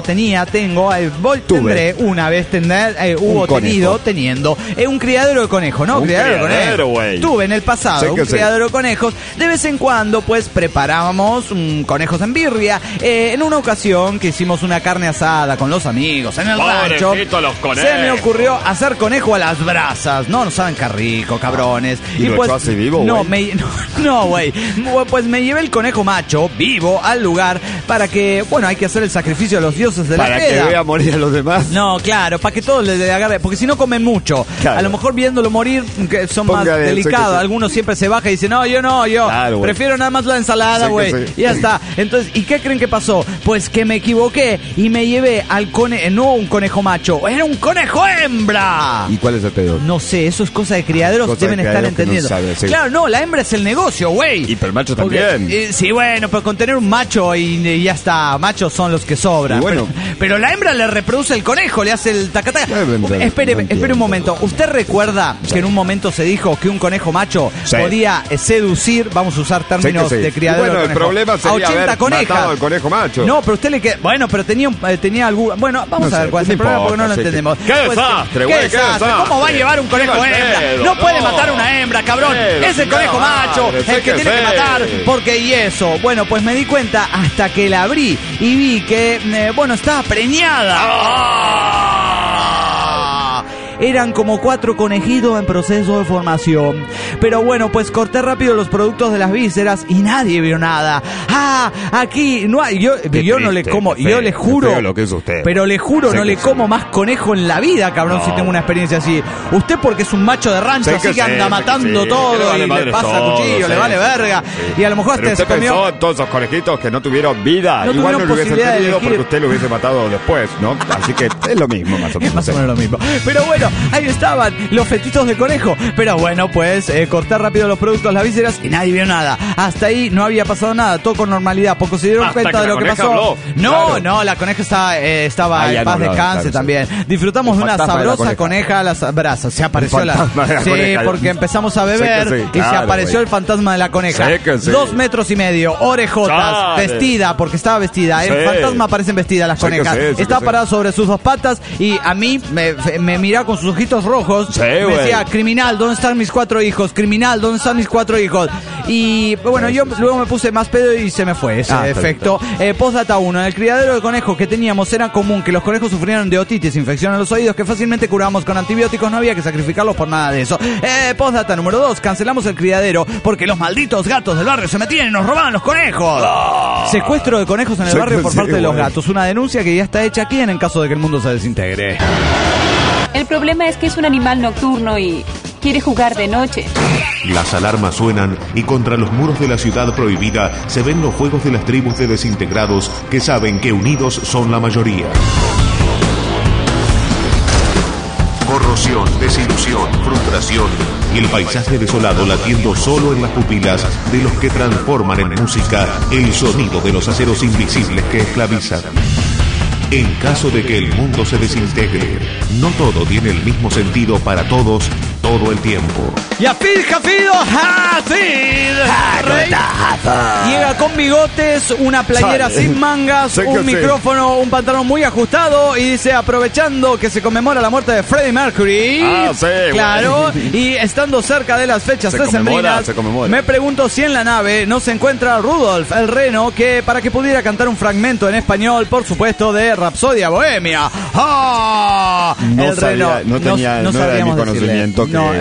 Tendré una vez, teniendo un criadero de conejos, ¿no? Un criadero, conejos. güey. Tuve en el pasado Sé que un sí. criadero de conejos. De vez en cuando, pues, preparábamos conejos en birria. En una ocasión que hicimos una carne asada con los amigos en el rancho, Pobrecitos los conejos. se me ocurrió hacer conejo a las brasas. No saben qué rico, cabrones. ¿Y lo echó así vivo, no, güey? no, güey. Pues me llevé el conejo macho vivo al lugar para que, bueno, hay que hacer el sacrificio a los dioses de la Para que queda. vea morir a los demás. No, claro, para que todos le agarre, porque si no comen mucho. Claro. A lo mejor viéndolo morir que son más Póngale, delicados. sé que sí. Algunos siempre se baja y dicen, no, yo Claro, güey. prefiero nada más la ensalada, Sé que güey. sí. Y ya está. Entonces, ¿y qué creen que pasó? Pues que me equivoqué y me llevé al no un conejo macho, era un conejo hembra. ¿Y cuál es el pedo? No sé, eso es cosa de criaderos, Cosa de deben estar criaderos que no entendiendo. sabe, sí. Claro, no, la hembra es el negocio, güey. Y pero el macho Porque, también. sí, bueno, pero con tener un macho y ya está, machos son los que sobran. Y bueno. Pero la hembra le reproduce el conejo, le hace el tacataca. Espere un momento. ¿Usted recuerda que en un momento se dijo que un conejo macho Sí. podía seducir, vamos a usar términos Sé que sí. de criadero Y bueno, de el conejo, problema sería a 80 haber conejas? matado al conejo macho. No, pero usted le queda... Bueno, pero tenía algún... Bueno, vamos No a ver sé, cuál es no el problema porque no lo importa, sí que- entendemos. ¡Qué desastre, ¿qué güey, qué desastre! ¿Cómo va a llevar un conejo ¡Qué hembra? pedo, No puede no! matar una hembra, cabrón. Pedo, Es el chingada conejo macho madre, el sé que que tiene que sé. matar porque y eso. Bueno, pues me di cuenta hasta que la abrí y vi que, bueno, estaba preñada. eran como 4 conejitos en proceso de formación. Pero bueno, pues corté rápido los productos de las vísceras y nadie vio nada. Aquí no hay, yo no le como, yo le juro, lo que es usted. pero le juro, no le como más conejo en la vida, cabrón, si tengo una experiencia así. Usted porque es un macho de rancho, así que anda matando todo y le pasa cuchillo, le vale verga. Y a lo mejor pero usted se comió... pensó en todos esos conejitos que no tuvieron vida. No igual no tuvieron lo hubiese posibilidad de tenido elegir. porque usted lo hubiese matado después, ¿no? Así que es lo mismo, más o menos. Más o menos lo mismo. Pero bueno, ahí estaban los fetitos de conejo. Pero bueno, pues corté rápido los productos, las vísceras y nadie vio nada. Hasta ahí no había pasado nada, todo con normalidad. Pocos se dieron cuenta de lo que pasó. Habló. No, Claro. no, la coneja estaba en paz, no, descanse claro, también. sí. Disfrutamos El de una fantasma de la sabrosa coneja a las brasas. Se apareció El fantasma de la sí, coneja. porque empezamos a beber Sé que sí, y se claro, apareció güey. el fantasma de la coneja. Sé que sí. 2 metros y medio, orejotas, Chale. vestida, porque estaba vestida. En Sí. fantasma aparecen vestidas las Sé que conejas. sí, sé que Estaba sí. parada sobre sus 2 patas y a mí me miraba con sus ojitos rojos. Sí, me güey. decía, criminal, ¿dónde están mis 4 hijos? Criminal, ¿dónde están mis 4 hijos? Y bueno, yo luego me puse más pedo y se me fue ese efecto. Postdata 1. En el criadero de conejos que teníamos era común que los conejos sufrieran de otitis, infección en los oídos que fácilmente curábamos con antibióticos, no había que sacrificarlos por nada de eso. Postdata número 2. Cancelamos el criadero porque los malditos gatos del barrio se metían y nos robaban los conejos. Secuestro de conejos en el barrio por parte de los gatos. Una denuncia que ya está hecha aquí en caso de que el mundo se desintegre. El problema es que es un animal nocturno y quiere jugar de noche. Las alarmas suenan y contra los muros de la ciudad prohibida se ven los fuegos de las tribus de desintegrados que saben que unidos son la mayoría. Corrosión, desilusión, frustración y el paisaje desolado latiendo solo en las pupilas de los que transforman en música el sonido de los aceros invisibles que esclavizan. En caso de que el mundo se desintegre, no todo tiene el mismo sentido para todos todo el tiempo. Yafid Jafido Hafid llega con bigotes, una playera Chale. sin mangas, Sé que un sí. micrófono, un pantalón muy ajustado y dice, aprovechando que se conmemora la muerte de Freddie Mercury, claro, y estando cerca de las fechas decembrinas, se conmemora. me pregunto si en la nave no se encuentra Rudolf el reno, que para que pudiera cantar un fragmento en español, por supuesto, de Rapsodia Bohemia. ¡Ah! No el reno, sabía, no era de mi sabríamos conocimiento decirle. No.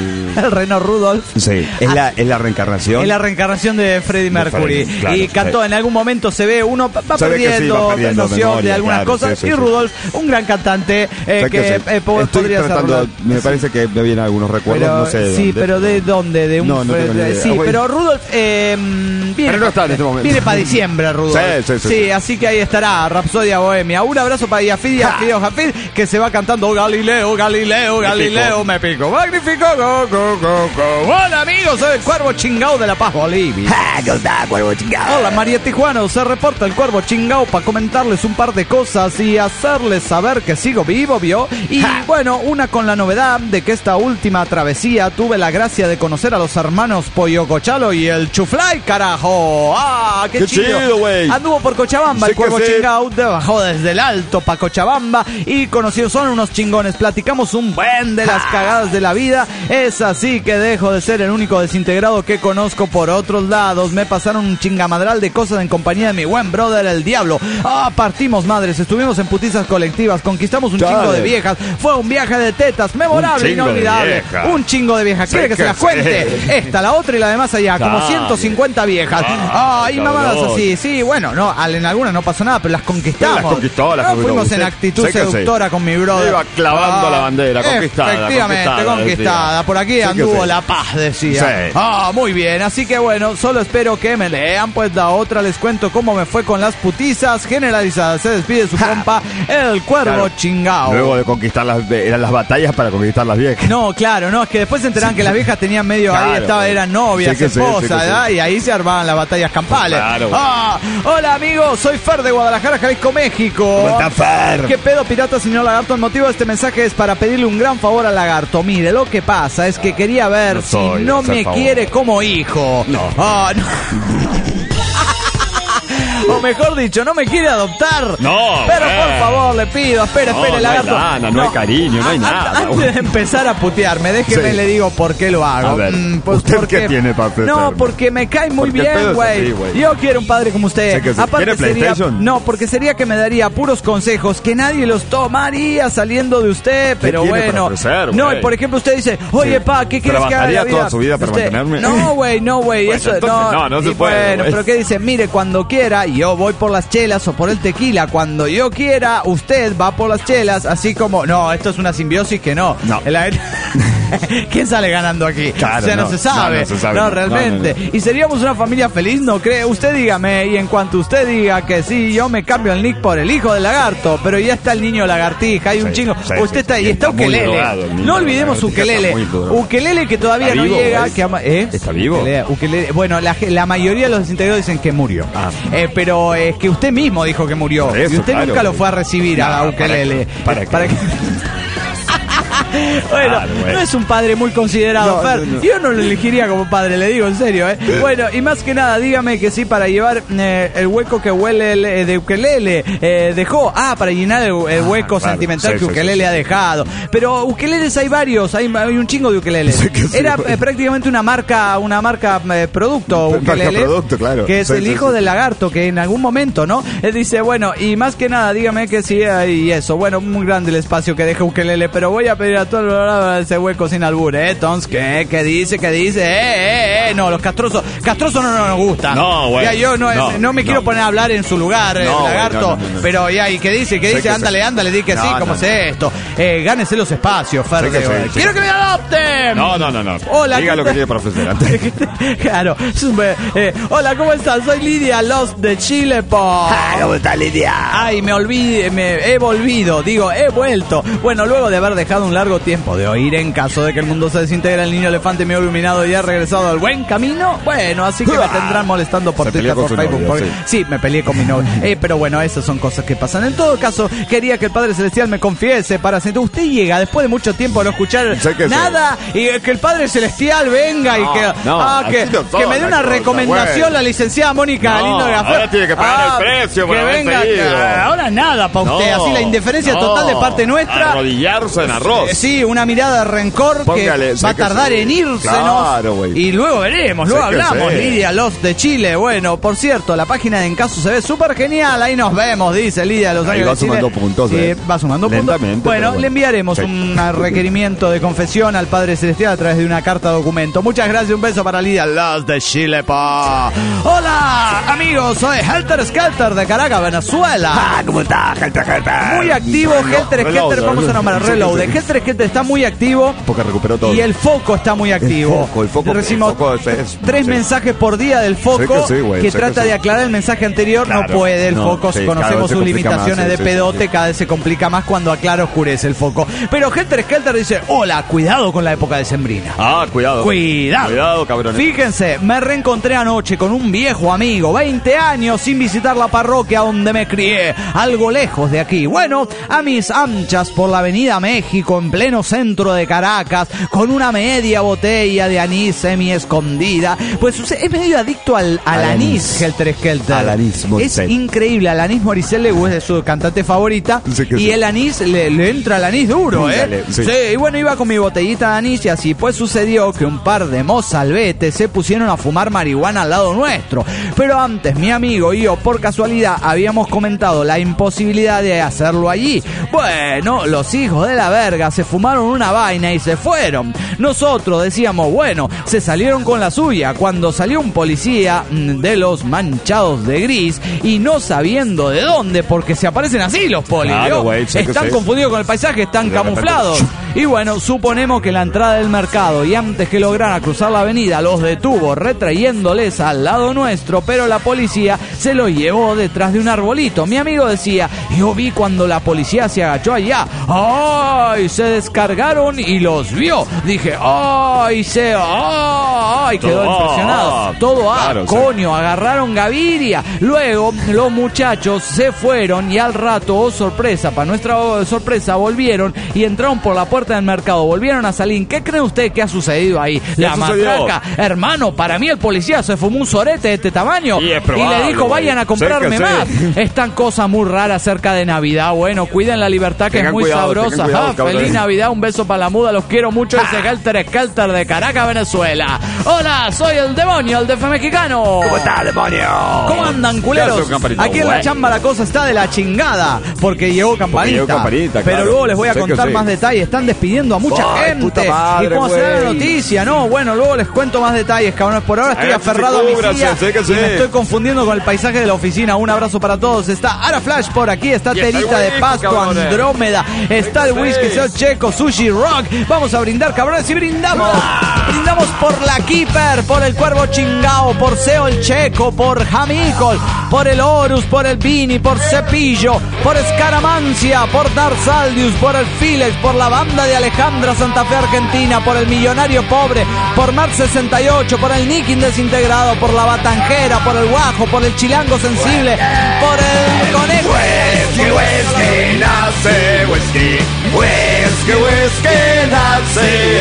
el reno Rudolf. Sí, es la reencarnación. Es la reencarnación de Freddie Mercury. Claro, y cantó, en algún momento se ve, uno va Se ve que sí, va perdiendo perdiendo noción memoria, de algunas claro, cosas. sí, sí, y sí. Rudolf, un gran cantante Sé que sí. Estoy podría ser tratando, Rudolf. me parece que me vienen algunos recuerdos, Pero, no sé de sí, dónde. pero ¿de dónde? De un No tengo ni idea. sí, Bueno. pero Rudolf viene, Pero no está en este momento. viene para diciembre, Rudolf. Sí, así que ahí estará Rapsodia Bohemia. Un abrazo para Yafid Jafid, que se va cantando Galileo, Galileo, Galileo, me pico. Magnífico, go, go, go, go. Hola amigos, soy el Cuervo Chingao de La Paz, Bolivia. ¿Cómo está, Cuervo Chingao? Hola María Tijuano, se reporta el Cuervo Chingao para comentarles un par de cosas y hacerles saber que sigo vivo, ¿vio? Y bueno, una con la novedad de que esta última travesía tuve la gracia de conocer a los hermanos Pollo Cochalo y el Chuflay, carajo. ¡Ah, qué chido, güey! Anduvo por Cochabamba, Sí el Cuervo que sí. Chingao, bajó desde el alto pa' Cochabamba y conocidos son unos chingones. Platicamos un buen de las cagadas de la vida. Es así que dejo de ser el único desintegrado que conozco por otros lados. Me pasaron un chingamadral de cosas en compañía de mi buen brother, el Diablo. Partimos madres, estuvimos en putizas colectivas, conquistamos un chingo de viejas. Fue un viaje de tetas, memorable, inolvidable. Un chingo de viejas. ¿Quiere que se las cuente? Esta, la otra y la de más allá. Como 150 viejas. Y mamadas así. Sí, bueno, no, en algunas no pasó nada, pero las conquistamos. Las conquistó. Fuimos en actitud Sé que seductora sí. con mi brother. Iba clavando la bandera, conquistada. Efectivamente, conquistada. Por aquí Sé que anduvo sí. la paz, decía. Sí. Muy bien. Así que bueno, solo espero que me lean. Pues la otra les cuento cómo me fue con las putizas generalizadas. Se despide su compa, el Cuervo Chingao. Luego de conquistar eran las batallas para conquistar las viejas. No, claro, no, es que después se enteraban que las viejas tenían medio Claro. ahí eran novias, Sí que sí, esposas, sí que sí. ¿verdad? Y ahí se armaban las batallas campales. Claro. Hola amigos, soy Fer de Guadalajara, Jalisco, México. ¿Cómo está, Fer? ¿Qué pedo, pirata, señor Lagarto? El motivo de este mensaje es para pedirle un gran favor al Lagarto. Mire, lo que pasa es que quería ver No si soy no de hacer me favor. quiere como hijo. No. No. O mejor dicho, no me quiere adoptar. No. Pero por favor, le pido, espere, lagarto. No hay lana, no hay cariño, no hay nada. Antes de empezar a putearme, déjeme le digo por qué lo hago. A ver, pues ¿usted porque, qué tiene para ofrecerme? No, porque me cae muy bien, güey. Yo quiero un padre como usted. Aparte sería, no, porque sería que me daría puros consejos que nadie los tomaría saliendo de usted, pero bueno. Ofrecer, no, y por ejemplo usted dice, oye, pa, ¿qué quieres que haga de la vida? ¿Trabajaría toda su vida para mantenerme? No, güey, pues eso entonces, no se puede. Bueno, pero ¿qué dice? Mire, cuando quiera, yo voy por las chelas o por el tequila. Cuando yo quiera, usted va por las chelas, así como, no, esto es una simbiosis que no. ¿Quién sale ganando aquí? Claro, o sea, no se sabe. No, realmente. No. Y seríamos una familia feliz, ¿no cree? Usted dígame, y en cuanto usted diga que sí, yo me cambio el nick por el hijo del lagarto, pero ya está el niño lagartija, hay un chingo. Usted está, y está Ukelele. No olvidemos Ukelele. Ukelele que todavía no llega. ¿Está vivo? Ukelele. Bueno, la mayoría de los desintegrados dicen que murió. Pero es que usted mismo dijo que murió. Eso, y usted nunca lo fue a recibir a Ukelele. ¿Para qué? Bueno, no es un padre muy considerado, Fer. Yo no lo elegiría como padre, le digo en serio, Bueno, y más que nada, dígame que sí, para llevar el hueco que huele de Ukelele dejó. Para llenar el hueco sentimental que Ukelele ha dejado. Pero ukeleles hay varios, hay un chingo de ukeleles. Era prácticamente una marca producto, Ukelele, claro. Que es el hijo del lagarto, que en algún momento, ¿no? Él dice, bueno, y más que nada, dígame que sí, y eso. Bueno, muy grande el espacio que deja Ukelele, pero voy a pedir a todo ese hueco sin albur, Entonces, ¿qué dice? No, los castrosos no nos gustan. No, güey. Ya yo no me quiero poner a hablar en su lugar, lagarto, pero ya, ¿y qué dice? Ándale, di que sí, ¿cómo es esto? Gánese los espacios, Fer. ¡Quiero que me adopten! No. Hola, diga lo que tiene para ofrecer antes. Claro. Hola, ¿cómo estás? Soy Lidia Lost de Chile, ¿Cómo está, Lidia? Ay, he vuelto. Bueno, luego de haber dejado un largo tiempo de oír en caso de que el mundo se desintegre, el niño elefante me ha iluminado y ha regresado al buen camino. Bueno, así que me tendrán molestando por Twitter, por Facebook. Sí, me peleé con mi novio. Pero bueno, esas son cosas que pasan. En todo caso, quería que el Padre Celestial me confiese para sentir. Usted llega después de mucho tiempo de no escuchar nada y que el Padre Celestial venga y que me dé una recomendación la licenciada Mónica Galindo de Gaffer. Ahora tiene que pagar el precio. Que venga. Ahora nada para usted. Así la indiferencia total de parte nuestra. Arrodillarse en arroz. Sí, una mirada de rencor. Póngale, que va a tardar en irse. Claro, y luego veremos, luego hablamos. Lidia Lost de Chile. Bueno, por cierto, la página de En Caso se ve súper genial. Ahí nos vemos, dice Lidia de Los Ángeles. Va sumando puntos. Va sumando puntos. Bueno, le enviaremos un requerimiento de confesión al Padre Celestial a través de una carta documento. Muchas gracias, un beso para Lidia Lost de Chile. Hola, amigos, soy Helter Skelter de Caracas, Venezuela. ¿Cómo está, Helter? Muy activo, Helter Skelter. Vamos a nombrar Reload. Helter Skelter está muy activo. Porque recuperó todo. Y el foco está muy activo. El foco recibimos 3 mensajes por día del foco que trata de aclarar el mensaje anterior. Claro, no puede el foco, conocemos sus limitaciones de pedote, cada vez se complica más cuando aclara oscurece el foco. Pero Helter Skelter dice, hola, cuidado con la época decembrina. Cuidado, cabrón. Fíjense, me reencontré anoche con un viejo amigo, 20 años sin visitar la parroquia donde me crié, algo lejos de aquí. Bueno, a mis anchas por la avenida México, en pleno centro de Caracas, con una media botella de anís semi escondida. Pues es medio adicto al anís, Helter Skelter. Al anís Morissette. Es increíble, al anís Morissette es su cantante favorita. Y el anís, le entra el anís duro, Sí, y bueno, iba con mi botellita de anís y así pues sucedió que un par de mozalbetes se pusieron a fumar marihuana al lado nuestro. Pero antes mi amigo y yo, por casualidad, habíamos comentado la imposibilidad de hacerlo allí. Bueno, los hijos de la verga se fumaron una vaina y se fueron. Nosotros decíamos, bueno, se salieron con la suya. Cuando salió un policía de los manchados de gris y no sabiendo de dónde, porque se aparecen así los polis. Claro, están confundidos con el paisaje, están camuflados. Y bueno, suponemos que la entrada del mercado, y antes que lograra cruzar la avenida, los detuvo retrayéndoles al lado nuestro, pero la policía se los llevó detrás de un arbolito. Mi amigo decía, yo vi cuando la policía se agachó allá. ¡Ay! Se descargaron y los vio. Dije, ¡ay! Quedó impresionado. Coño, agarraron Gaviria. Luego, los muchachos se fueron y al rato, oh sorpresa, para nuestra sorpresa, volvieron y entraron por la puerta del mercado. Volvieron a salir. ¿Qué cree usted que ha sucedido ahí? La matraca. Hermano, para mí el policía se fumó un sorete de este tamaño. es probable, y le dijo, vayan a comprarme sí. más. Están cosas muy raras cerca de Navidad. Bueno, cuiden la libertad que Tengan es muy cuidado, sabrosa. tengan cuidado, Feliz Navidad, un beso para la muda, los quiero mucho. Ese Helter Skelter de Caracas, Venezuela. Hola, soy el demonio, el DF mexicano. ¿Cómo está, demonio? ¿Cómo andan, culeros? Aquí en la chamba la cosa está de la chingada, porque llegó Campanita. Pero claro. luego les voy a contar sí. más detalles. Están despidiendo a mucha gente. Puta madre, ¿Y cómo será la güey? noticia? No, bueno, luego les cuento más detalles, cabrones. Por ahora estoy aferrado a mi silla y me estoy confundiendo con el paisaje de la oficina. Un abrazo para todos. Está Ara Flash por aquí, está Terita de Pasto, cabrones. Andrómeda, está el Whisky Soy Checo, Sushi Rock. Vamos a brindar, cabrones, y brindamos. Brindamos por la Keeper, por el Cuervo Chingao, por Seo el Checo, por Jamicol, por el Horus, por el Vini, por Cepillo, por Escaramancia, por Darsaldius, por el Filex, por la banda de Alejandra Santa Fe Argentina, por el Millonario Pobre, por Mar 68, por el Nikin Desintegrado, por la Batanjera, por el Guajo, por el Chilango Sensible, por el Conejo. Whisky nace, whisky nace,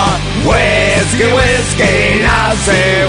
whisky nace,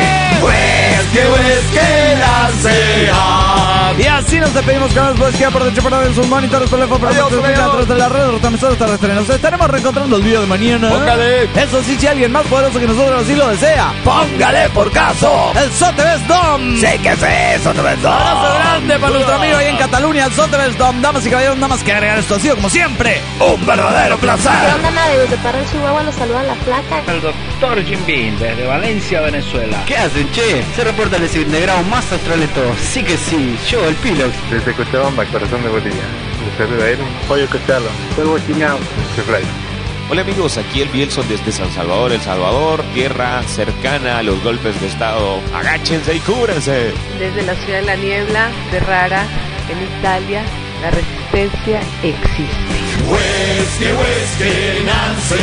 whisky nace. Y así nos despedimos, canales. Puedes quedar por derecho por en sus monitores, teléfono, por de la red, retransmisores terrestres. Nos estaremos reencontrando el día de mañana. Póngale. Eso sí, si alguien más poderoso que nosotros así lo desea, Póngale por caso. el Sotheby's Dome. Sí que sí, Sotheby's Dome. Abrazo grande para nuestro amigo ahí en Cataluña, el Sotheby's Dome. Damas y caballeros, nada más que agregar, esto ha sido como siempre un verdadero placer. ¿Qué onda, nadie? De Parral, Chihuahua, los saludan la flaca. El doctor Jim Beam, desde Valencia, Venezuela. ¿Qué hacen, che? Se reporta el desintegrado más astral de todos. Sí que sí, yo, el Pilox. Desde Cochabamba, corazón de Bolivia. Les saluda él, Pollo Cochalo, Cuervo Chingao, Fray. Hola amigos, aquí el Bielson desde San Salvador, El Salvador, tierra cercana a los golpes de estado. Agáchense y cúbranse. Desde la ciudad de la niebla, Ferrara, en Italia, la resistencia existe. Whisky Nancy,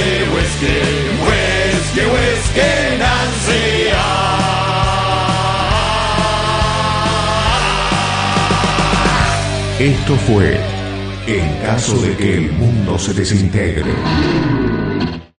whisky Nancy. Esto fue En caso de que el mundo se desintegre.